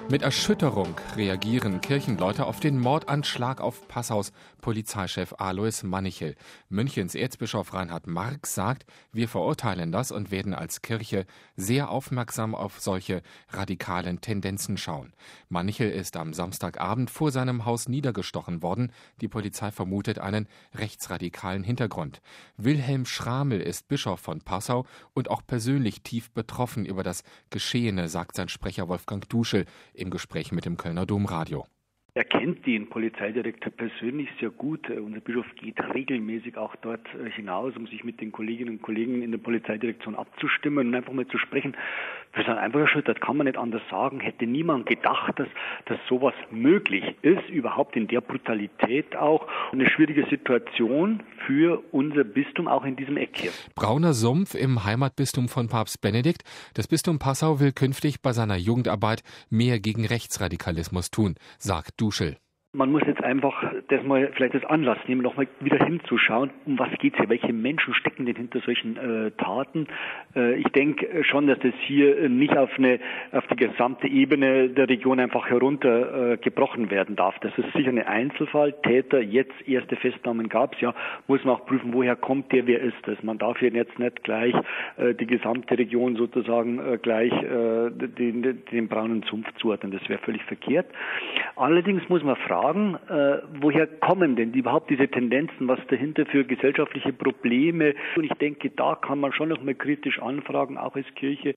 Mit Erschütterung reagieren Kirchenleute auf den Mordanschlag auf Passaus Polizeichef Alois Manichel. Münchens Erzbischof Reinhard Marx sagt, wir verurteilen das und werden als Kirche sehr aufmerksam auf solche radikalen Tendenzen schauen. Manichel ist am Samstagabend vor seinem Haus niedergestochen worden. Die Polizei vermutet einen rechtsradikalen Hintergrund. Wilhelm Schramel ist Bischof von Passau und auch persönlich tief betroffen über das Geschehene, sagt sein Sprecher Wolfgang Duschel im Gespräch mit dem Kölner Domradio. Er kennt den Polizeidirektor persönlich sehr gut. Unser Bischof geht regelmäßig auch dort hinaus, um sich mit den Kolleginnen und Kollegen in der Polizeidirektion abzustimmen und einfach mal zu sprechen. Wir sind einfach erschüttert, kann man nicht anders sagen. Hätte niemand gedacht, dass sowas möglich ist, überhaupt in der Brutalität auch. Eine schwierige Situation für unser Bistum, auch in diesem Eck hier. Brauner Sumpf im Heimatbistum von Papst Benedikt. Das Bistum Passau will künftig bei seiner Jugendarbeit mehr gegen Rechtsradikalismus tun, sagt Duschel. Man muss jetzt einfach das mal vielleicht als Anlass nehmen, nochmal wieder hinzuschauen, um was geht's hier, welche Menschen stecken denn hinter solchen Taten. Ich denke schon, dass das hier nicht auf die gesamte Ebene der Region einfach heruntergebrochen werden darf. Das ist sicher ein Einzelfall. Täter, jetzt erste Festnahmen gab's ja, muss man auch prüfen, woher kommt der, wer ist das. Man darf hier jetzt nicht gleich die gesamte Region sozusagen gleich den braunen Sumpf zuordnen. Das wäre völlig verkehrt. Allerdings muss man fragen, woher kommen denn überhaupt diese Tendenzen, was dahinter für gesellschaftliche Probleme? Und ich denke, da kann man schon noch mal kritisch anfragen, auch als Kirche.